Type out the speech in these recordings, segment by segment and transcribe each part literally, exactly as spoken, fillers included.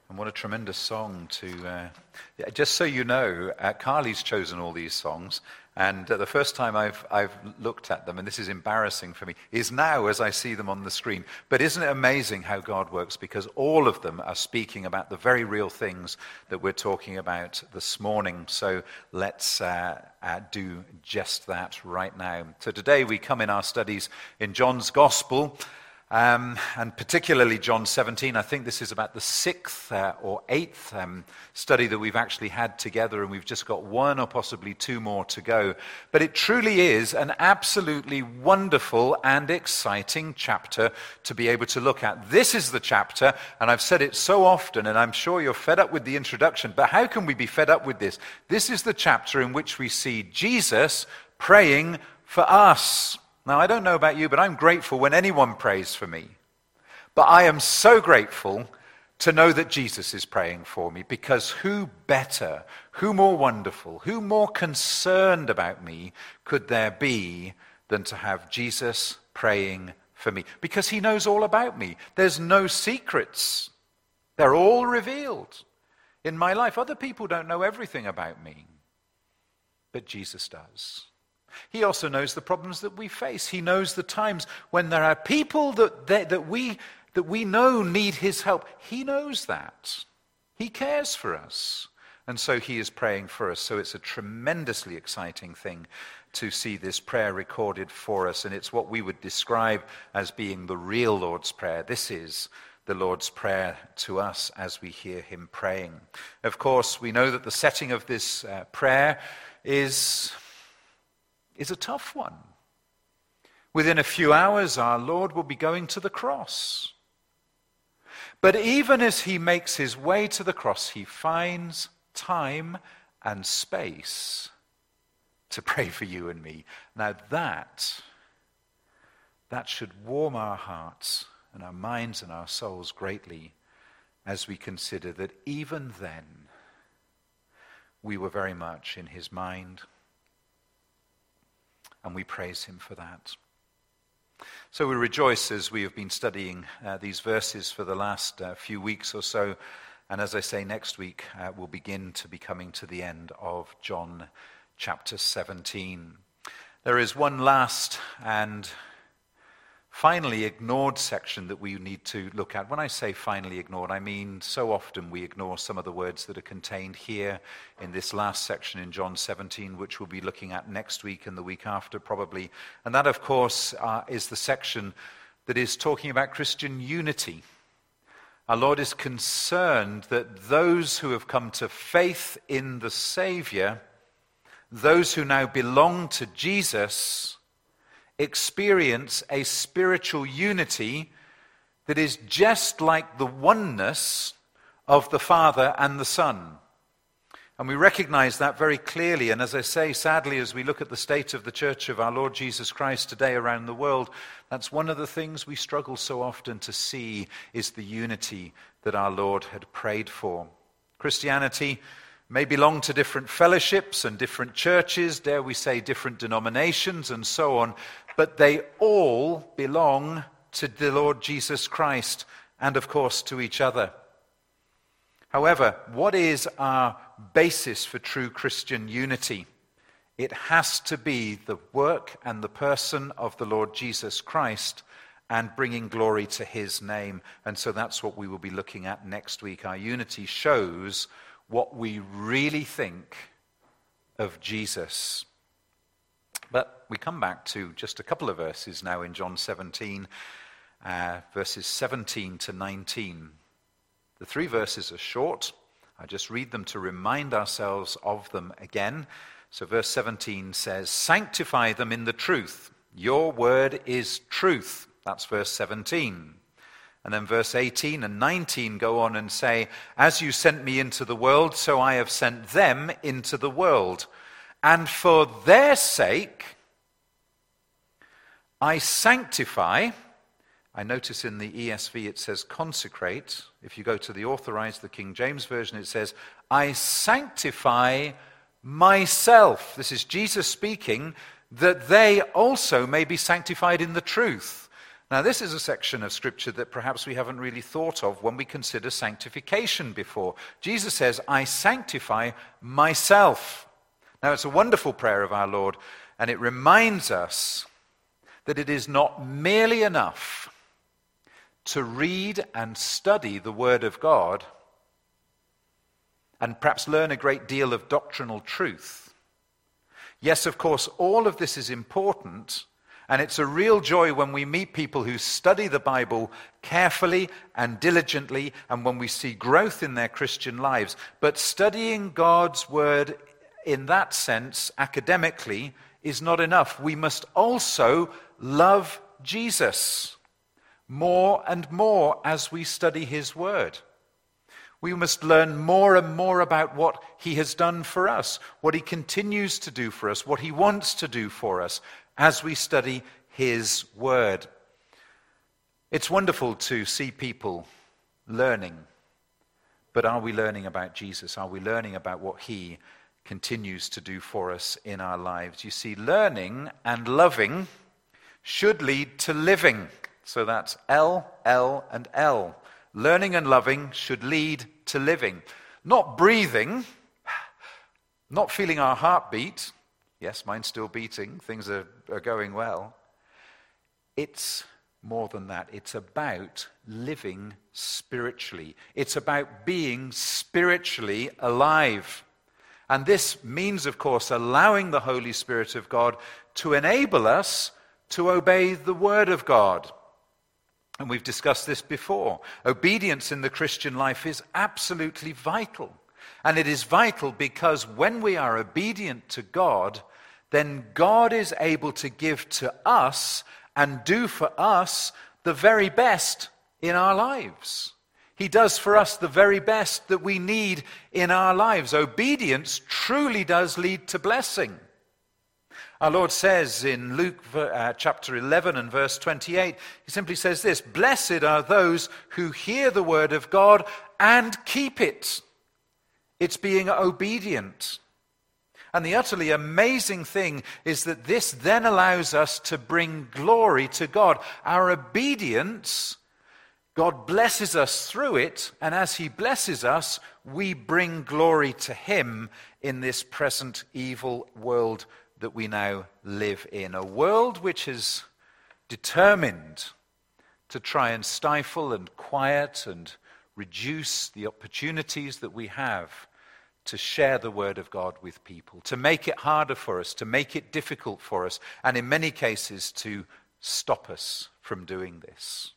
And what a tremendous song to, uh, yeah, just so you know, uh, Carly's chosen all these songs, and uh, the first time I've, I've looked at them, and this is embarrassing for me, is now as I see them on the screen. But isn't it amazing how God works? Because all of them are speaking about the very real things that we're talking about this morning. So let's uh, uh, do just that right now. So today we come in our studies in John's Gospel, Um, and particularly John seventeen. I think this is about the sixth uh, or eighth um, study that we've actually had together, and we've just got one or possibly two more to go. But it truly is an absolutely wonderful and exciting chapter to be able to look at. This is the chapter, and I've said it so often, and I'm sure you're fed up with the introduction, but how can we be fed up with this? This is the chapter in which we see Jesus praying for us. Now, I don't know about you, but I'm grateful when anyone prays for me. But I am so grateful to know that Jesus is praying for me, because who better, who more wonderful, who more concerned about me could there be than to have Jesus praying for me? Because he knows all about me. There's no secrets. They're all revealed in my life. Other people don't know everything about me, but Jesus does. He also knows the problems that we face. He knows the times when there are people that, that, that, we, that we know need his help. He knows that. He cares for us. And so he is praying for us. So it's a tremendously exciting thing to see this prayer recorded for us. And it's what we would describe as being the real Lord's Prayer. This is the Lord's Prayer to us as we hear him praying. Of course, we know that the setting of this uh, prayer is... is a tough one. Within a few hours, our Lord will be going to the cross. But even as he makes his way to the cross, he finds time and space to pray for you and me. Now that, that should warm our hearts and our minds and our souls greatly as we consider that even then, we were very much in his mind. And we praise him for that. So we rejoice as we have been studying uh, these verses for the last uh, few weeks or so. And as I say, next week uh, we'll begin to be coming to the end of John chapter seventeen. There is one last and finally ignored section that we need to look at. When I say finally ignored, I mean so often we ignore some of the words that are contained here in this last section in John seventeen, which we'll be looking at next week and the week after probably. And that, of course, uh, is the section that is talking about Christian unity. Our Lord is concerned that those who have come to faith in the Savior, those who now belong to Jesus, experience a spiritual unity that is just like the oneness of the Father and the Son. And we recognize that very clearly. And as I say, sadly, as we look at the state of the church of our Lord Jesus Christ today around the world, that's one of the things we struggle so often to see is the unity that our Lord had prayed for. Christianity may belong to different fellowships and different churches, dare we say different denominations and so on, but they all belong to the Lord Jesus Christ and, of course, to each other. However, what is our basis for true Christian unity? It has to be the work and the person of the Lord Jesus Christ and bringing glory to his name. And so that's what we will be looking at next week. Our unity shows what we really think of Jesus. But we come back to just a couple of verses now in John seventeen, uh, verses seventeen to nineteen. The three verses are short. I just read them to remind ourselves of them again. So verse seventeen says, "Sanctify them in the truth. Your word is truth." That's verse seventeen. And then verse eighteen and nineteen go on and say, "As you sent me into the world, so I have sent them into the world. And for their sake, I sanctify." I notice in the E S V it says consecrate. If you go to the Authorized, the King James Version, it says, "I sanctify myself." This is Jesus speaking, that they also may be sanctified in the truth. Now, this is a section of Scripture that perhaps we haven't really thought of when we consider sanctification before. Jesus says, I sanctify myself. Now, it's a wonderful prayer of our Lord, and it reminds us that it is not merely enough to read and study the Word of God and perhaps learn a great deal of doctrinal truth. Yes, of course, all of this is important, and it's a real joy when we meet people who study the Bible carefully and diligently, and when we see growth in their Christian lives. But studying God's Word in that sense, academically, is not enough. We must also love Jesus more and more as we study his Word. We must learn more and more about what he has done for us, what he continues to do for us, what he wants to do for us as we study his Word. It's wonderful to see people learning, but are we learning about Jesus? Are we learning about what he continues to do for us in our lives? You see, learning and loving should lead to living. So that's L, L, and L. Learning and loving should lead to living. Not breathing, not feeling our heartbeat. Yes, mine's still beating. Things are, are going well. It's more than that. It's about living spiritually. It's about being spiritually alive. And this means, of course, allowing the Holy Spirit of God to enable us to obey the Word of God. And we've discussed this before. Obedience in the Christian life is absolutely vital. And it is vital because when we are obedient to God, then God is able to give to us and do for us the very best in our lives. He does for us the very best that we need in our lives. Obedience truly does lead to blessing. Our Lord says in Luke uh, chapter eleven and verse twenty-eight, he simply says this, "Blessed are those who hear the word of God and keep it." It's being obedient. And the utterly amazing thing is that this then allows us to bring glory to God. Our obedience, God blesses us through it, and as he blesses us, we bring glory to him in this present evil world that we now live in. A world which is determined to try and stifle and quiet and reduce the opportunities that we have to share the word of God with people, to make it harder for us, to make it difficult for us, and in many cases to stop us from doing this.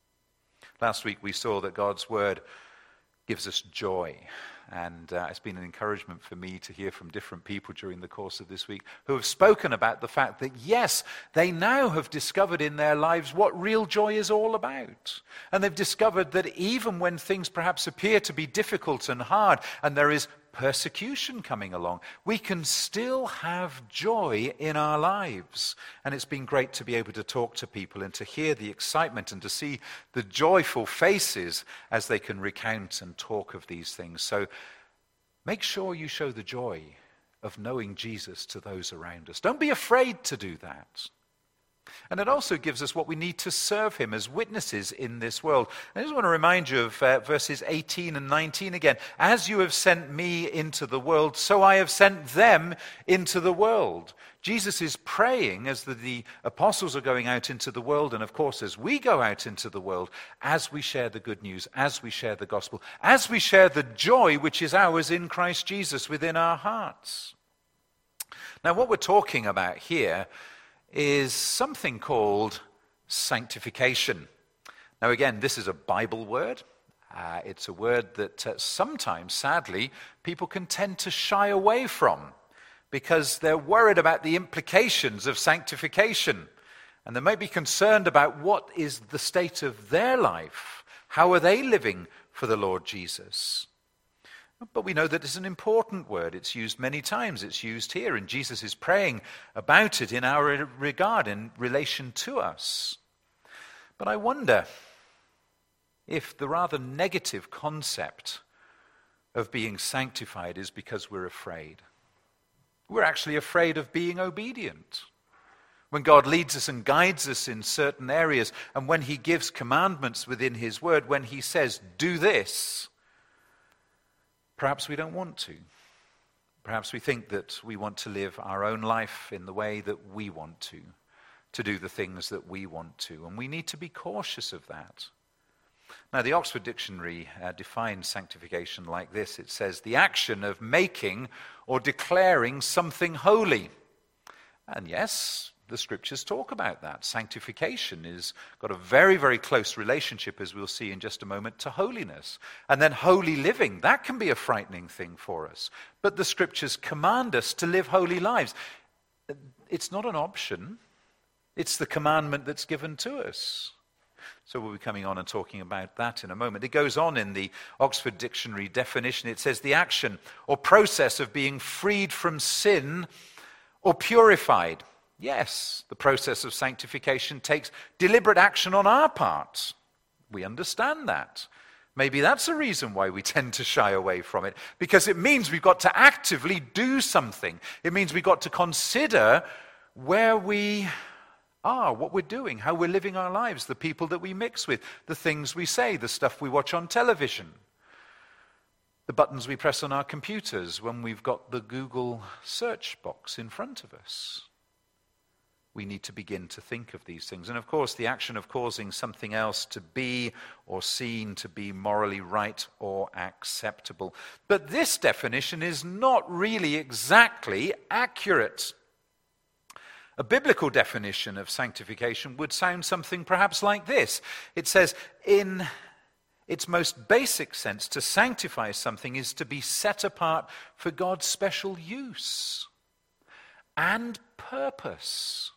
Last week we saw that God's word gives us joy. And uh, it's been an encouragement for me to hear from different people during the course of this week who have spoken about the fact that, yes, they now have discovered in their lives what real joy is all about. And they've discovered that even when things perhaps appear to be difficult and hard, and there is persecution coming along, we can still have joy in our lives. And it's been great to be able to talk to people and to hear the excitement and to see the joyful faces as they can recount and talk of these things. So make sure you show the joy of knowing Jesus to those around us. Don't be afraid to do that. And it also gives us what we need to serve him as witnesses in this world. I just want to remind you of uh, verses eighteen and nineteen again. "As you have sent me into the world, so I have sent them into the world." Jesus is praying as the, the apostles are going out into the world, and of course as we go out into the world, as we share the good news, as we share the gospel, as we share the joy which is ours in Christ Jesus within our hearts. Now what we're talking about here is something called sanctification. Now again, this is a Bible word. Uh, it's a word that uh, sometimes, sadly, people can tend to shy away from because they're worried about the implications of sanctification. And they may be concerned about what is the state of their life. How are they living for the Lord Jesus? But we know that it's an important word. It's used many times. It's used here, and Jesus is praying about it in our regard, in relation to us. But I wonder if the rather negative concept of being sanctified is because we're afraid. We're actually afraid of being obedient. when God leads us and guides us in certain areas, and when he gives commandments within his word, when he says, do this, perhaps we don't want to. Perhaps we think that we want to live our own life in the way that we want to, to do the things that we want to, and we need to be cautious of that. Now, the Oxford Dictionary uh, defines sanctification like this. It says, the action of making or declaring something holy. And yes, the scriptures talk about that. Sanctification has got a very, very close relationship, as we'll see in just a moment, to holiness. And then holy living, that can be a frightening thing for us. But the scriptures command us to live holy lives. It's not an option. It's the commandment that's given to us. So we'll be coming on and talking about that in a moment. It goes on in the Oxford Dictionary definition. It says the action or process of being freed from sin or purified. Yes, the process of sanctification takes deliberate action on our part. We understand that. Maybe that's a reason why we tend to shy away from it, because it means we've got to actively do something. It means we've got to consider where we are, what we're doing, how we're living our lives, the people that we mix with, the things we say, the stuff we watch on television, the buttons we press on our computers when we've got the Google search box in front of us. We need to begin to think of these things. And of course, the action of causing something else to be or seen to be morally right or acceptable. But this definition is not really exactly accurate. A biblical definition of sanctification would sound something perhaps like this. It says, in its most basic sense, to sanctify something is to be set apart for God's special use and purpose.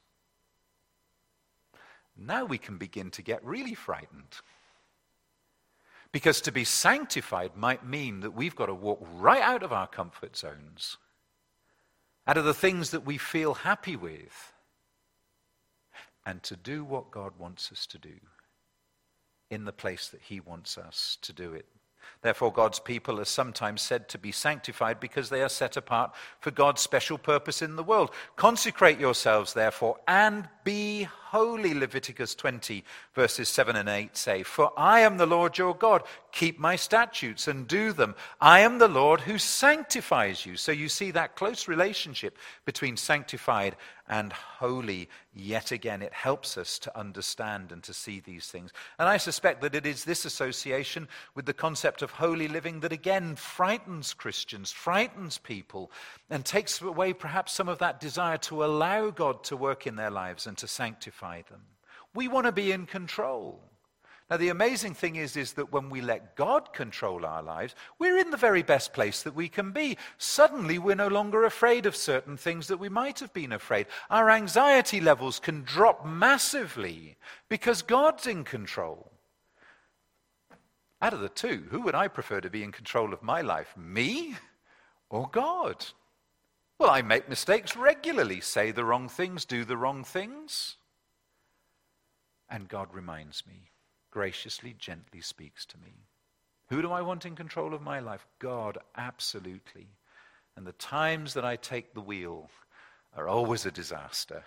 Now we can begin to get really frightened. Because to be sanctified might mean that we've got to walk right out of our comfort zones, out of the things that we feel happy with, and to do what God wants us to do in the place that he wants us to do it. Therefore, God's people are sometimes said to be sanctified because they are set apart for God's special purpose in the world. Consecrate yourselves, therefore, and be holy, Leviticus twenty, verses seven and eight say, for I am the Lord your God. Keep my statutes and do them. I am the Lord who sanctifies you. So you see that close relationship between sanctified and holy. Yet again, it helps us to understand and to see these things. And I suspect that it is this association with the concept of holy living that again frightens Christians, frightens people, and takes away perhaps some of that desire to allow God to work in their lives and to sanctify them. We want to be in control. Now, the amazing thing is, is that when we let God control our lives, we're in the very best place that we can be. Suddenly, we're no longer afraid of certain things that we might have been afraid. Our anxiety levels can drop massively because God's in control. Out of the two, who would I prefer to be in control of my life, me or God? Well, I make mistakes regularly, say the wrong things, do the wrong things. And God reminds me, graciously, gently speaks to me. Who do I want in control of my life? God, absolutely. And the times that I take the wheel are always a disaster.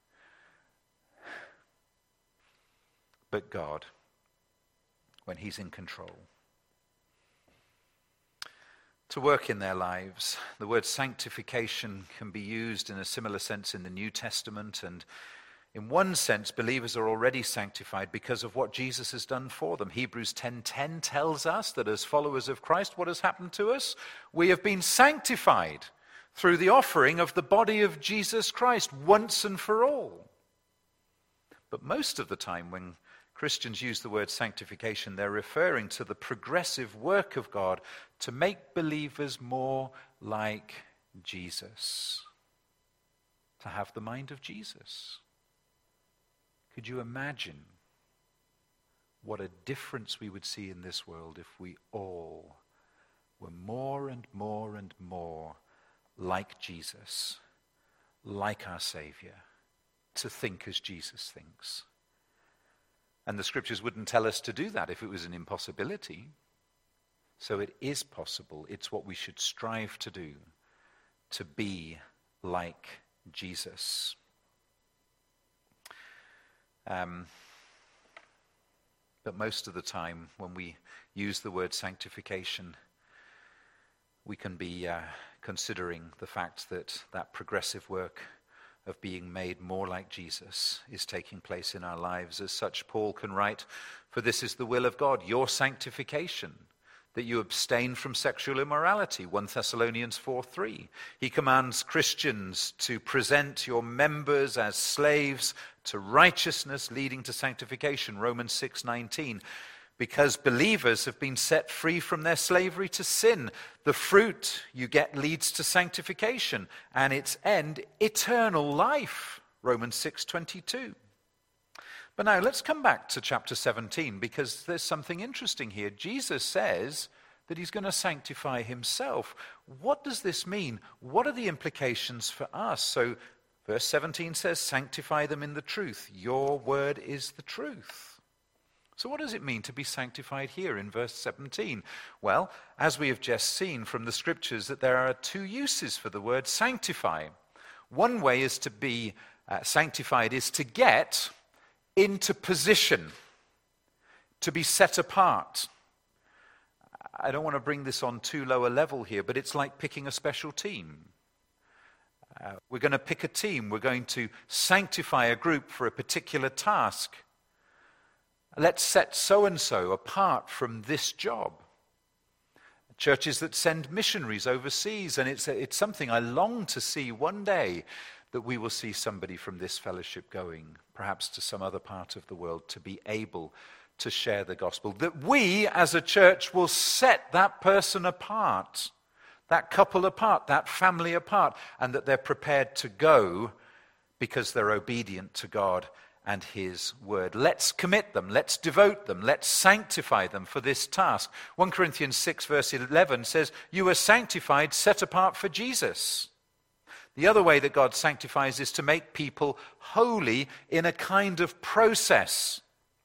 But God, when he's in control. To work in their lives, the word sanctification can be used in a similar sense in the New Testament, and in one sense, believers are already sanctified because of what Jesus has done for them. Hebrews ten ten tells us that as followers of Christ, what has happened to us? We have been sanctified through the offering of the body of Jesus Christ once and for all. But most of the time when Christians use the word sanctification, they're referring to the progressive work of God to make believers more like Jesus, to have the mind of Jesus. Could you imagine what a difference we would see in this world if we all were more and more and more like Jesus, like our Savior, to think as Jesus thinks? And the scriptures wouldn't tell us to do that if it was an impossibility. So it is possible. It's what we should strive to do, to be like Jesus. Um, but most of the time when we use the word sanctification, we can be uh, considering the fact that that progressive work of being made more like Jesus is taking place in our lives. As such, Paul can write, "For this is the will of God, your sanctification, that you abstain from sexual immorality," First Thessalonians four three. He commands Christians to present your members as slaves to righteousness leading to sanctification, Romans six nineteen. Because believers have been set free from their slavery to sin, the fruit you get leads to sanctification, and its end, eternal life, Romans six twenty-two. But now let's come back to chapter seventeen, because there's something interesting here. Jesus says that he's going to sanctify himself. What does this mean? What are the implications for us? So verse seventeen says, "Sanctify them in the truth. Your word is the truth." So what does it mean to be sanctified here in verse seventeen? Well, as we have just seen from the scriptures, that there are two uses for the word sanctify. One way is to be uh, sanctified is to get into position, to be set apart. I don't want to bring this on too low a level here, but it's like picking a special team. Uh, we're going to pick a team. We're going to sanctify a group for a particular task. Let's set so-and-so apart from this job. Churches that send missionaries overseas, and it's, it's something I long to see one day, that we will see somebody from this fellowship going, perhaps to some other part of the world, to be able to share the gospel. That we, as a church, will set that person apart, that couple apart, that family apart, and that they're prepared to go because they're obedient to God and his word. Let's commit them, let's devote them, let's sanctify them for this task. First Corinthians six verse eleven says, "You are sanctified, set apart for Jesus." The other way that God sanctifies is to make people holy in a kind of process.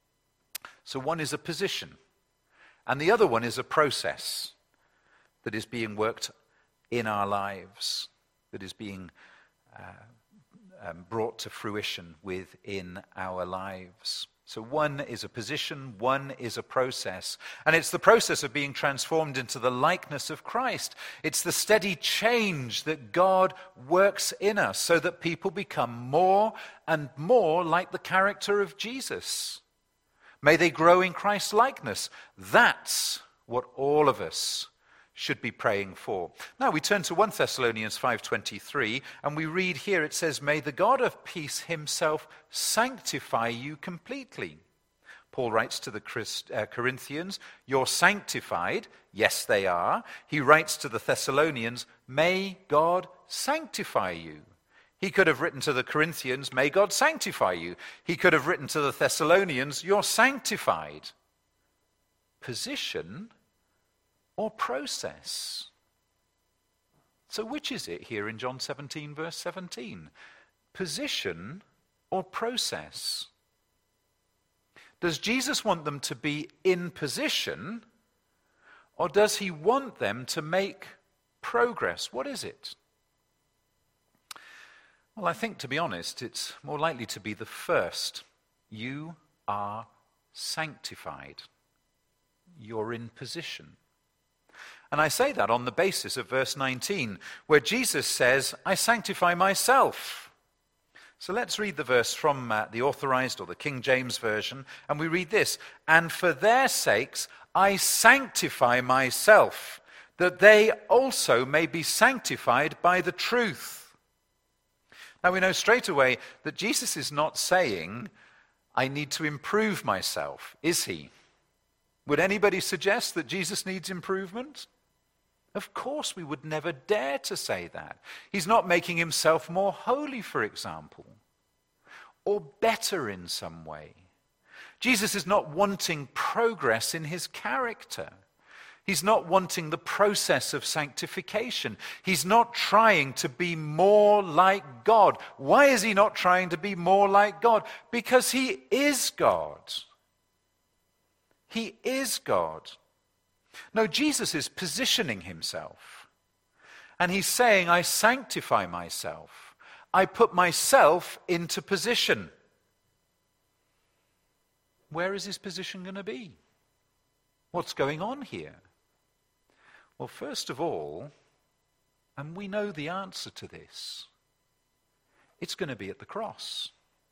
So one is a position, and the other one is a process that is being worked in our lives, that is being uh, Um, brought to fruition within our lives. So one is a position, one is a process. And it's the process of being transformed into the likeness of Christ. It's the steady change that God works in us so that people become more and more like the character of Jesus. May they grow in Christ's likeness. That's what all of us should be praying for. Now we turn to First Thessalonians five twenty-three, and we read here, it says, "May the God of peace himself sanctify you completely." Paul writes to the Christ, uh, Corinthians, "You're sanctified." Yes, they are. He writes to the Thessalonians, "May God sanctify you." He could have written to the Corinthians, "May God sanctify you." He could have written to the Thessalonians, "You're sanctified." Position or process? So which is it here in John seventeen verse seventeen? Position or process? Does Jesus want them to be in position, or does he want them to make progress? What is it? Well, I think, to be honest, it's more likely to be the first. You are sanctified. You're in position. And I say that on the basis of verse nineteen, where Jesus says, "I sanctify myself." So let's read the verse from uh, the Authorized or the King James Version, and we read this, "And for their sakes I sanctify myself, that they also may be sanctified by the truth." Now we know straight away that Jesus is not saying, "I need to improve myself," is he? Would anybody suggest that Jesus needs improvement? Of course, we would never dare to say that. He's not making himself more holy, for example, or better in some way. Jesus is not wanting progress in his character. He's not wanting the process of sanctification. He's not trying to be more like God. Why is he not trying to be more like God? Because he is God. He is God. No, Jesus is positioning himself. And he's saying, "I sanctify myself. I put myself into position." where is his position going to be? What's going on here? Well, first of all, and we know the answer to this, it's going to be at the cross.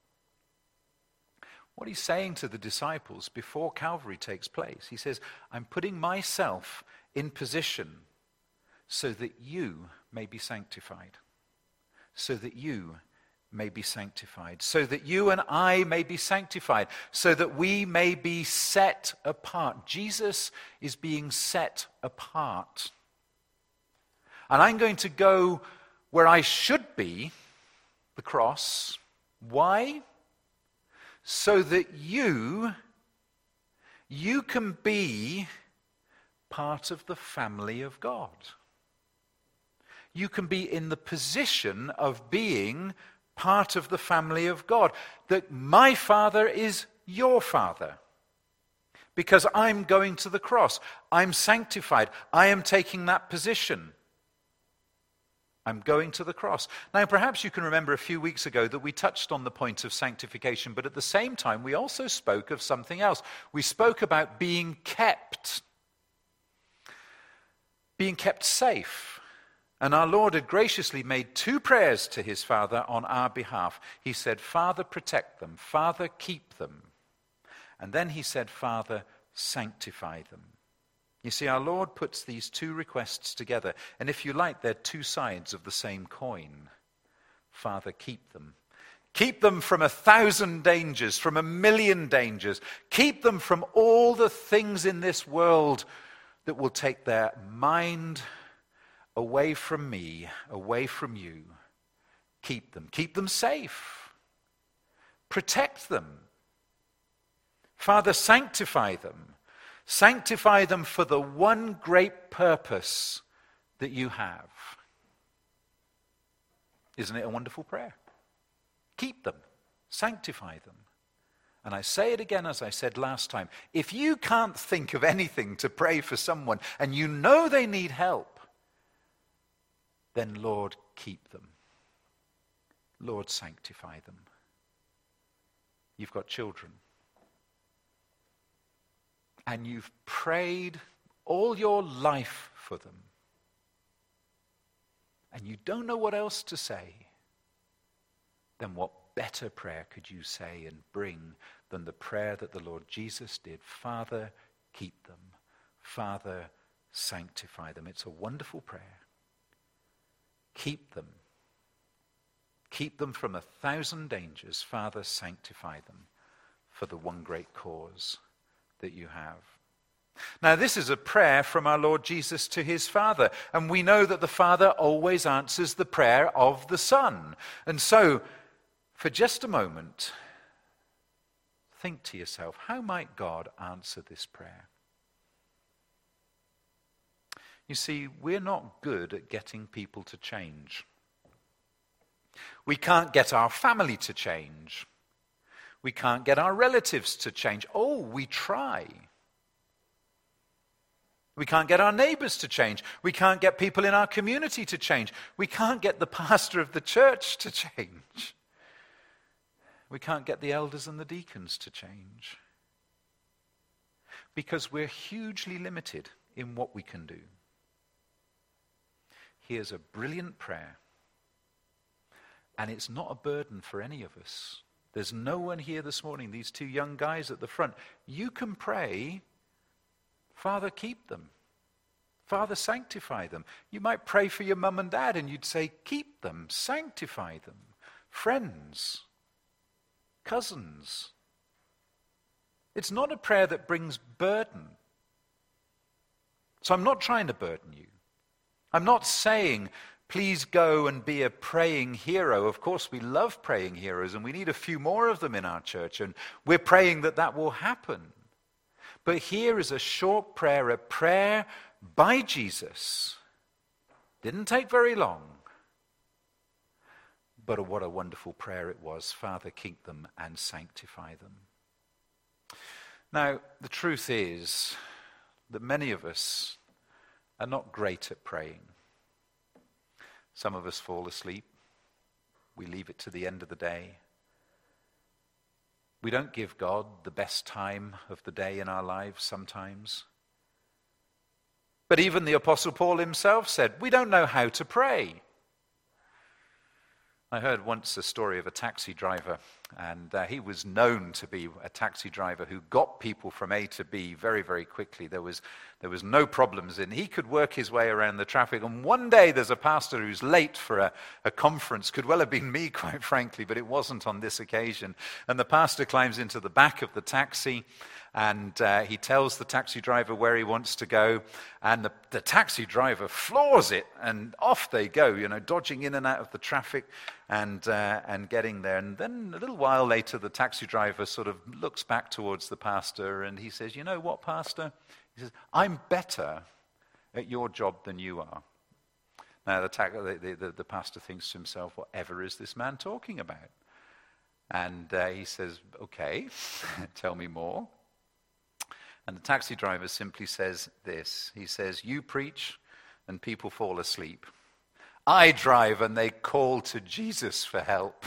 What he's saying to the disciples before Calvary takes place, he says, I'm putting myself in position so that you may be sanctified. So that you may be sanctified. So that you and I may be sanctified. So that we may be set apart. Jesus is being set apart. And I'm going to go where I should be, the cross. Why? So that you, you can be part of the family of God. You can be in the position of being part of the family of God. That my Father is your Father. Because I'm going to the cross. I'm sanctified. I am taking that position. I'm going to the cross. Now, perhaps you can remember a few weeks ago that we touched on the point of sanctification, but at the same time, we also spoke of something else. We spoke about being kept. Being kept safe. And our Lord had graciously made two prayers to his Father on our behalf. He said, Father, protect them. Father, keep them. And then he said, Father, sanctify them. You see, our Lord puts these two requests together. And if you like, they're two sides of the same coin. Father, keep them. Keep them from a thousand dangers, from a million dangers. Keep them from all the things in this world that will take their mind away from me, away from you. Keep them. Keep them safe. Protect them. Father, sanctify them. Sanctify them for the one great purpose that you have. Isn't it a wonderful prayer? Keep them. Sanctify them. And I say it again as I said last time. If you can't think of anything to pray for someone and you know they need help, then Lord, keep them. Lord, sanctify them. You've got children. And you've prayed all your life for them. And you don't know what else to say. Then what better prayer could you say and bring than the prayer that the Lord Jesus did? Father, keep them. Father, sanctify them. It's a wonderful prayer. Keep them. Keep them from a thousand dangers. Father, sanctify them for the one great cause that you have. Now, this is a prayer from our Lord Jesus to his Father, and we know that the Father always answers the prayer of the Son. And so, for just a moment, think to yourself, how might God answer this prayer? You see, we're not good at getting people to change. We can't get our family to change. We can't get our relatives to change. Oh, we try. We can't get our neighbors to change. We can't get people in our community to change. We can't get the pastor of the church to change. We can't get the elders and the deacons to change. Because we're hugely limited in what we can do. Here's a brilliant prayer. And it's not a burden for any of us. There's no one here this morning, these two young guys at the front. You can pray, Father, keep them. Father, sanctify them. You might pray for your mum and dad and you'd say, keep them, sanctify them. Friends, cousins. It's not a prayer that brings burden. So I'm not trying to burden you. I'm not saying, please go and be a praying hero. Of course, we love praying heroes, and we need a few more of them in our church, and we're praying that that will happen. But here is a short prayer, a prayer by Jesus. Didn't take very long. But what a wonderful prayer it was. Father, keep them and sanctify them. Now, the truth is that many of us are not great at praying. Some of us fall asleep. We leave it to the end of the day. We don't give God the best time of the day in our lives sometimes. But even the Apostle Paul himself said, we don't know how to pray. I heard once a story of a taxi driver, and uh, he was known to be a taxi driver who got people from A to B very, very quickly. There was there was no problems in. He could work his way around the traffic, and one day there's a pastor who's late for a, a conference. Could well have been me, quite frankly, but it wasn't on this occasion. And the pastor climbs into the back of the taxi, and uh, he tells the taxi driver where he wants to go, and the, the taxi driver floors it, and off they go, you know, dodging in and out of the traffic and uh, and getting there. And then a little while later, the taxi driver sort of looks back towards the pastor, and he says, you know what, pastor? He says, I'm better at your job than you are. Now, the, ta- the, the, the pastor thinks to himself, whatever is this man talking about? And uh, he says, okay, tell me more. And the taxi driver simply says this. He says, you preach and people fall asleep. I drive and they call to Jesus for help.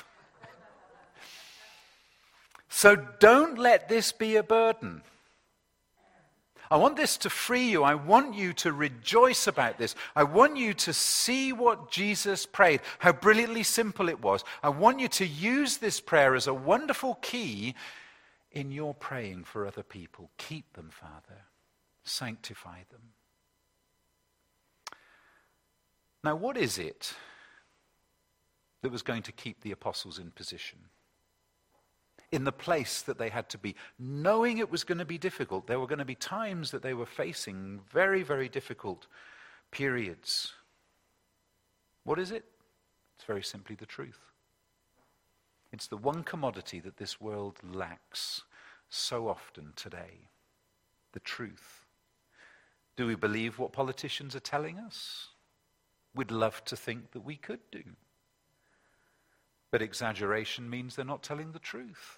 So don't let this be a burden. I want this to free you. I want you to rejoice about this. I want you to see what Jesus prayed, how brilliantly simple it was. I want you to use this prayer as a wonderful key in your praying for other people. Keep them, Father. Sanctify them. Now, what is it that was going to keep the apostles in position? In the place that they had to be, knowing it was going to be difficult. There were going to be times that they were facing very, very difficult periods. What is it? It's very simply the truth. It's the one commodity that this world lacks so often today. The truth. Do we believe what politicians are telling us? We'd love to think that we could do. But exaggeration means they're not telling the truth.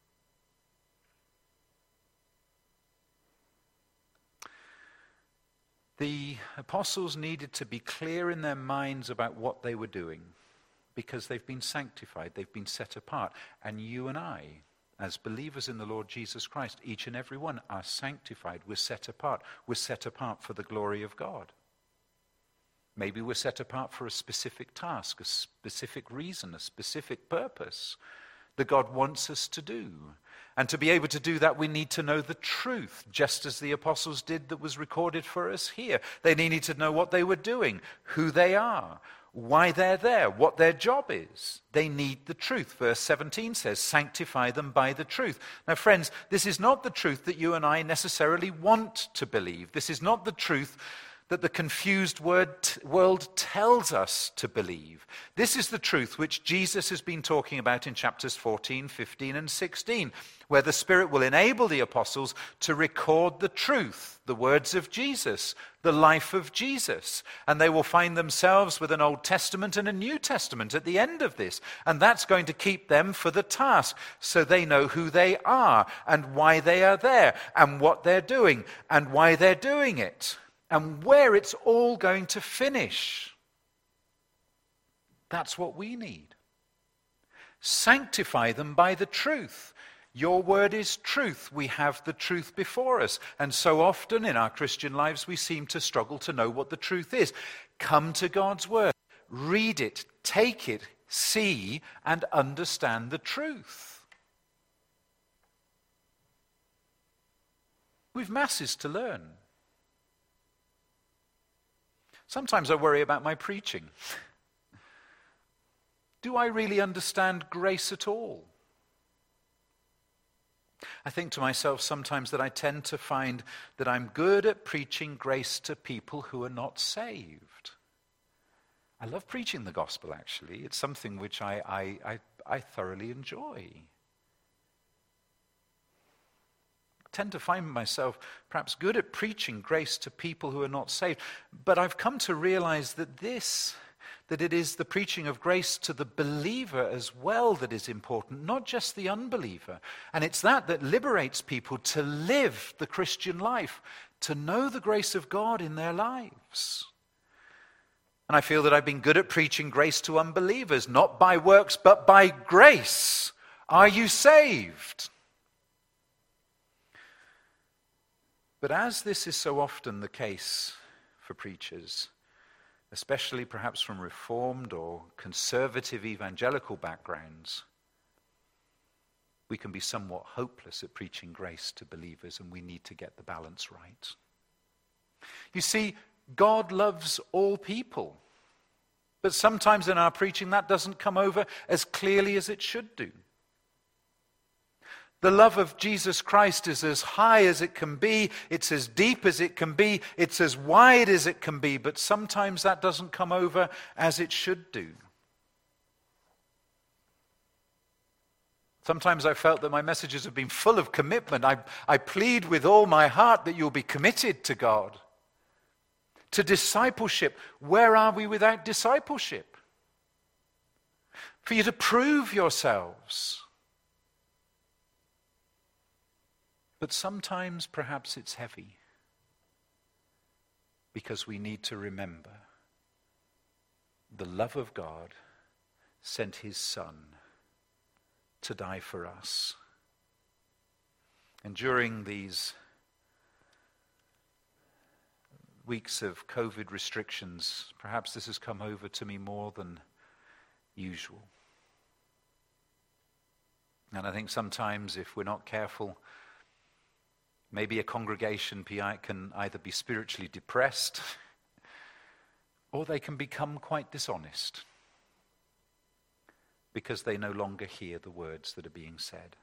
The apostles needed to be clear in their minds about what they were doing, because they've been sanctified, they've been set apart. And you and I, as believers in the Lord Jesus Christ, each and every one are sanctified. We're set apart. We're set apart for the glory of God. Maybe we're set apart for a specific task, a specific reason, a specific purpose that God wants us to do. And to be able to do that, we need to know the truth, just as the apostles did that was recorded for us here. They needed to know what they were doing, who they are, why they're there, what their job is. They need the truth. Verse seventeen says, sanctify them by the truth. Now, friends, this is not the truth that you and I necessarily want to believe. This is not the truth that the confused word, world tells us to believe. This is the truth which Jesus has been talking about in chapters fourteen, fifteen, and sixteen, where the Spirit will enable the apostles to record the truth, the words of Jesus, the life of Jesus. And they will find themselves with an Old Testament and a New Testament at the end of this. And that's going to keep them for the task, so they know who they are and why they are there and what they're doing and why they're doing it, and where it's all going to finish. That's what we need. Sanctify them by the truth. Your word is truth. We have the truth before us. And so often in our Christian lives, we seem to struggle to know what the truth is. Come to God's word. Read it. Take it. See and understand the truth. We've masses to learn. Sometimes I worry about my preaching. Do I really understand grace at all? I think to myself sometimes that I tend to find that I'm good at preaching grace to people who are not saved. I love preaching the gospel, actually. It's something which I, I, I, I thoroughly enjoy. Tend to find myself perhaps good at preaching grace to people who are not saved. But I've come to realize that this, that it is the preaching of grace to the believer as well that is important, not just the unbeliever. And it's that that liberates people to live the Christian life, to know the grace of God in their lives. And I feel that I've been good at preaching grace to unbelievers, not by works, but by grace. Are you saved? But as this is so often the case for preachers, especially perhaps from Reformed or conservative evangelical backgrounds, we can be somewhat hopeless at preaching grace to believers, and we need to get the balance right. You see, God loves all people, but sometimes in our preaching that doesn't come over as clearly as it should do. The love of Jesus Christ is as high as it can be, it's as deep as it can be, it's as wide as it can be, but sometimes that doesn't come over as it should do. Sometimes I felt that my messages have been full of commitment. I, I plead with all my heart that you'll be committed to God. To discipleship. Where are we without discipleship? For you to prove yourselves. But sometimes perhaps it's heavy, because we need to remember the love of God sent his Son to die for us. And during these weeks of COVID restrictions, perhaps this has come over to me more than usual. And I think sometimes if we're not careful, maybe a congregation can either be spiritually depressed or they can become quite dishonest because they no longer hear the words that are being said.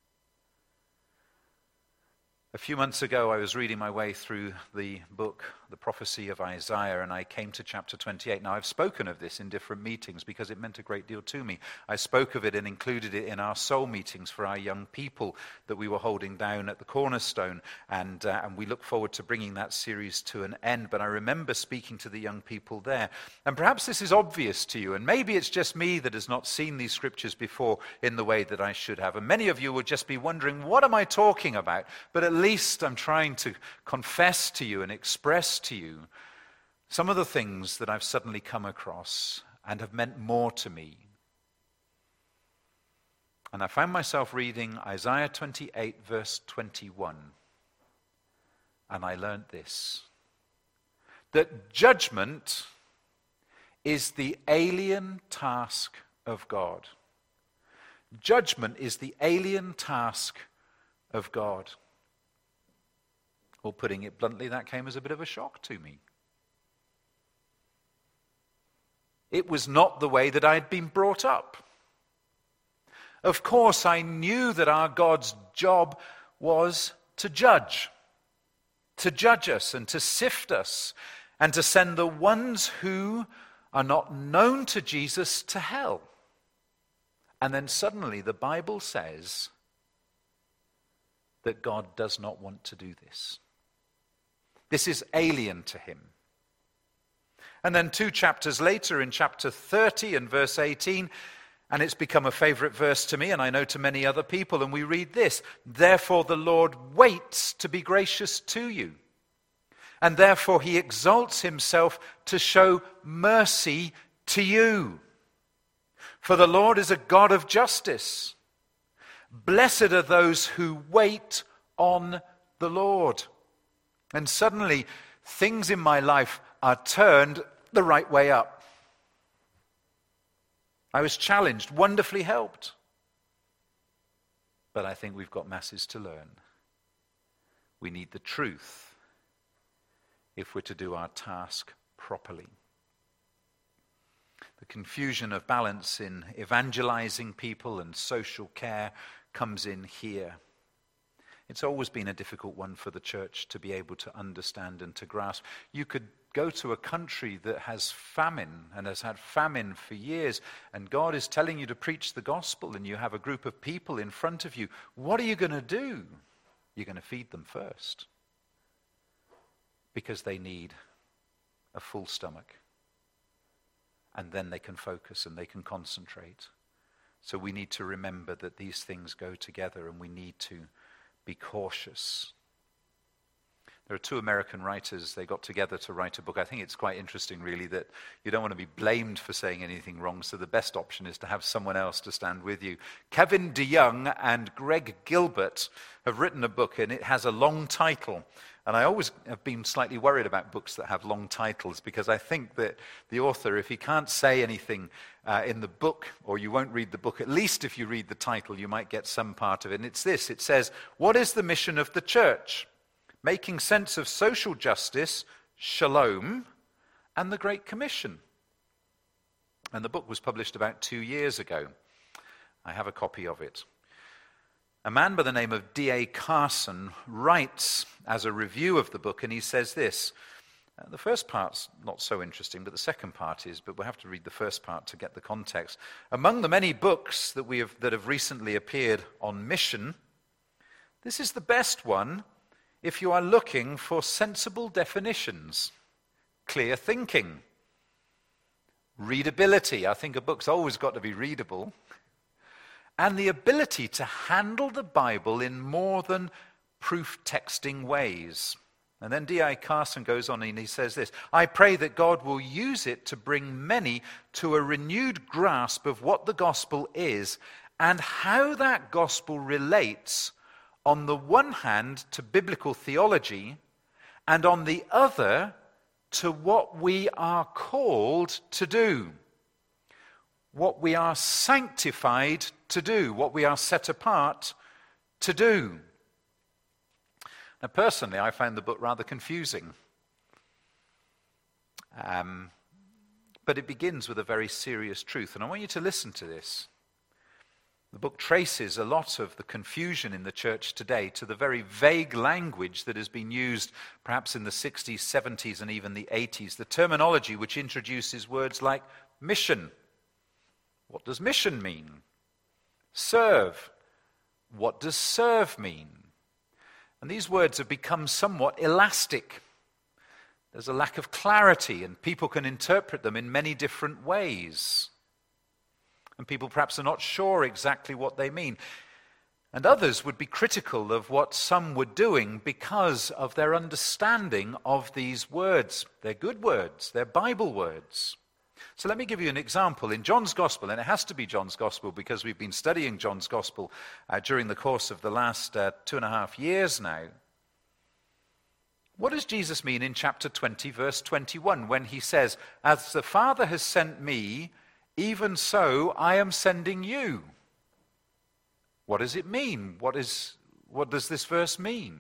A few months ago, I was reading my way through the book, the prophecy of Isaiah, and I came to chapter twenty-eight. Now, I've spoken of this in different meetings because it meant a great deal to me. I spoke of it and included it in our soul meetings for our young people that we were holding down at the Cornerstone, and, uh, and we look forward to bringing that series to an end. But I remember speaking to the young people there. And perhaps this is obvious to you, and maybe it's just me that has not seen these scriptures before in the way that I should have. And many of you will just be wondering, what am I talking about? But at least At least I'm trying to confess to you and express to you some of the things that I've suddenly come across and have meant more to me. And I found myself reading Isaiah twenty-eight, verse twenty-one. And I learned this: that judgment is the alien task of God. Judgment is the alien task of God. Well, putting it bluntly, that came as a bit of a shock to me. It was not the way that I had been brought up. Of course, I knew that our God's job was to judge, to judge us and to sift us, and to send the ones who are not known to Jesus to hell. And then suddenly the Bible says that God does not want to do this. This is alien to him. And then two chapters later, in chapter thirty and verse eighteen, and it's become a favorite verse to me, and I know to many other people, and we read this: therefore the Lord waits to be gracious to you, and therefore he exalts himself to show mercy to you. For the Lord is a God of justice. Blessed are those who wait on the Lord. And suddenly, things in my life are turned the right way up. I was challenged, wonderfully helped. But I think we've got masses to learn. We need the truth if we're to do our task properly. The confusion of balance in evangelizing people and social care comes in here. It's always been a difficult one for the church to be able to understand and to grasp. You could go to a country that has famine and has had famine for years, and God is telling you to preach the gospel, and you have a group of people in front of you. What are you going to do? You're going to feed them first, because they need a full stomach. And then they can focus and they can concentrate. So we need to remember that these things go together, and we need to be cautious. There are two American writers, they got together to write a book. I think it's quite interesting, really, that you don't want to be blamed for saying anything wrong, so the best option is to have someone else to stand with you. Kevin DeYoung and Greg Gilbert have written a book, and it has a long title. And I always have been slightly worried about books that have long titles, because I think that the author, if he can't say anything uh, in the book, or you won't read the book, at least if you read the title, you might get some part of it. And it's this. It says, "What is the mission of the church? Making sense of social justice, shalom, and the Great Commission." And the book was published about two years ago. I have a copy of it. A man by the name of D A Carson writes as a review of the book, and he says this. Uh, the first part's not so interesting, but the second part is, but we'll have to read the first part to get the context. "Among the many books that we have that have recently appeared on mission, this is the best one if you are looking for sensible definitions, clear thinking, readability." I think a book's always got to be readable. "And the ability to handle the Bible in more than proof texting ways." And then D A Carson goes on and he says this, "I pray that God will use it to bring many to a renewed grasp of what the gospel is and how that gospel relates, on the one hand, to biblical theology, and on the other, to what we are called to do. What we are sanctified to do, what we are set apart to do." Now, personally, I found the book rather confusing. Um, but it begins with a very serious truth, and I want you to listen to this. The book traces a lot of the confusion in the church today to the very vague language that has been used perhaps in the sixties, seventies, and even the eighties. The terminology which introduces words like mission. What does mission mean? Serve. What does serve mean? And these words have become somewhat elastic. There's a lack of clarity, and people can interpret them in many different ways. And people perhaps are not sure exactly what they mean. And others would be critical of what some were doing because of their understanding of these words. They're good words. They're Bible words. So let me give you an example. In John's Gospel, and it has to be John's Gospel because we've been studying John's Gospel uh, during the course of the last uh, two and a half years now. What does Jesus mean in chapter twenty, verse twenty-one, when he says, "As the Father has sent me, even so I am sending you"? What does it mean? What is, what does this verse mean?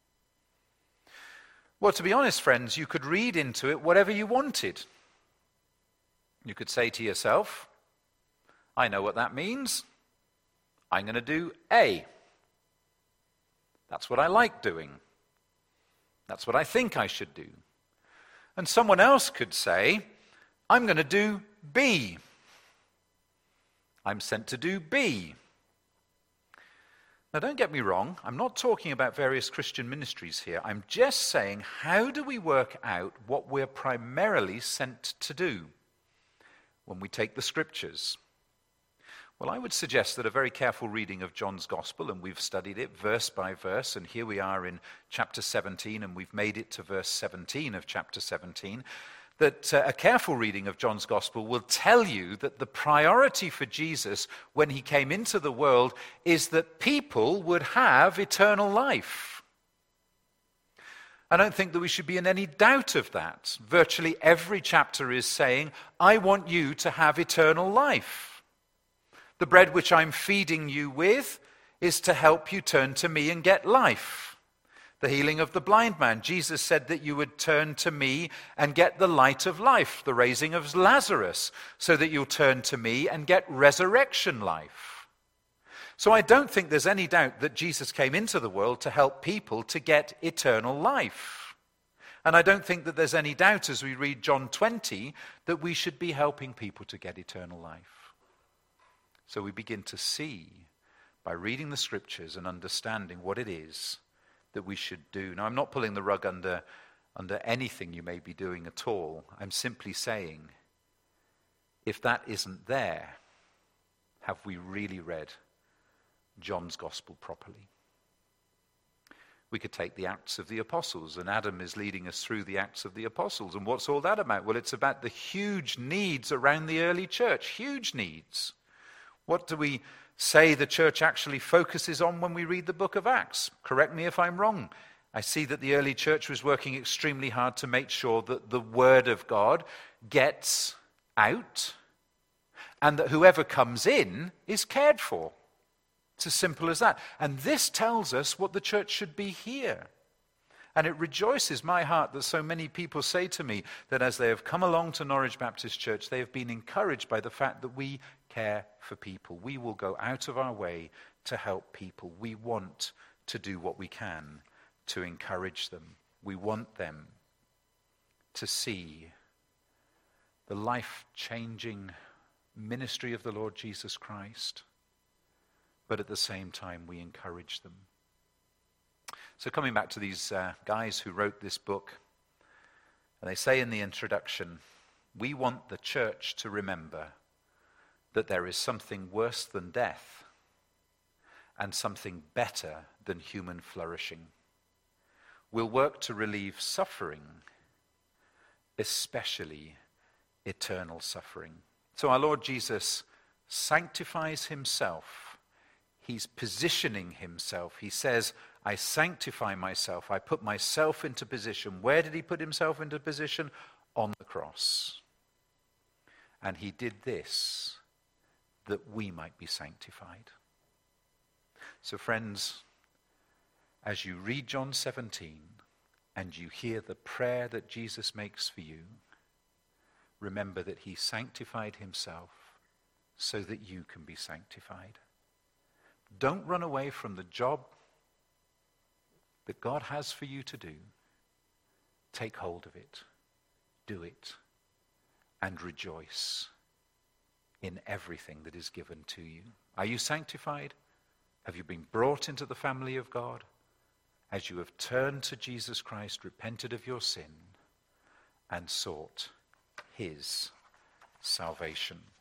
Well, to be honest, friends, you could read into it whatever you wanted. You could say to yourself, "I know what that means. I'm going to do A. That's what I like doing. That's what I think I should do." And someone else could say, "I'm going to do B. I'm sent to do B." Now, don't get me wrong. I'm not talking about various Christian ministries here. I'm just saying, how do we work out what we're primarily sent to do when we take the scriptures? Well, I would suggest that a very careful reading of John's Gospel, and we've studied it verse by verse, and here we are in chapter seventeen, and we've made it to verse seventeen of chapter seventeen, that uh, a careful reading of John's Gospel will tell you that the priority for Jesus when he came into the world is that people would have eternal life. I don't think that we should be in any doubt of that. Virtually every chapter is saying, "I want you to have eternal life. The bread which I'm feeding you with is to help you turn to me and get life." The healing of the blind man, Jesus said that you would turn to me and get the light of life. The raising of Lazarus, so that you'll turn to me and get resurrection life. So I don't think there's any doubt that Jesus came into the world to help people to get eternal life. And I don't think that there's any doubt as we read John twenty that we should be helping people to get eternal life. So we begin to see by reading the scriptures and understanding what it is that we should do. Now, I'm not pulling the rug under, under anything you may be doing at all. I'm simply saying, if that isn't there, have we really read John's Gospel properly? We could take the Acts of the Apostles, and Adam is leading us through the Acts of the Apostles. And what's all that about? Well, it's about the huge needs around the early church, huge needs. What do we say the church actually focuses on when we read the book of Acts? Correct me if I'm wrong. I see that the early church was working extremely hard to make sure that the word of God gets out and that whoever comes in is cared for. It's as simple as that. And this tells us what the church should be here. And it rejoices my heart that so many people say to me that as they have come along to Norwich Baptist Church, they have been encouraged by the fact that we care for people. We will go out of our way to help people. We want to do what we can to encourage them. We want them to see the life-changing ministry of the Lord Jesus Christ, but at the same time we encourage them. So coming back to these uh, guys who wrote this book, and they say in the introduction, we want the church to remember that there is something worse than death and something better than human flourishing. We'll work to relieve suffering, especially eternal suffering. So our Lord Jesus sanctifies himself. He's positioning himself. He says, I sanctify myself. I put myself into position. Where did he put himself into position? On the cross. And he did this that we might be sanctified. So friends, as you read John seventeen and you hear the prayer that Jesus makes for you, remember that he sanctified himself so that you can be sanctified. Don't run away from the job that God has for you to do. Take hold of it, do it, and rejoice in everything that is given to you. Are you sanctified? Have you been brought into the family of God? As you have turned to Jesus Christ, repented of your sin, and sought his salvation.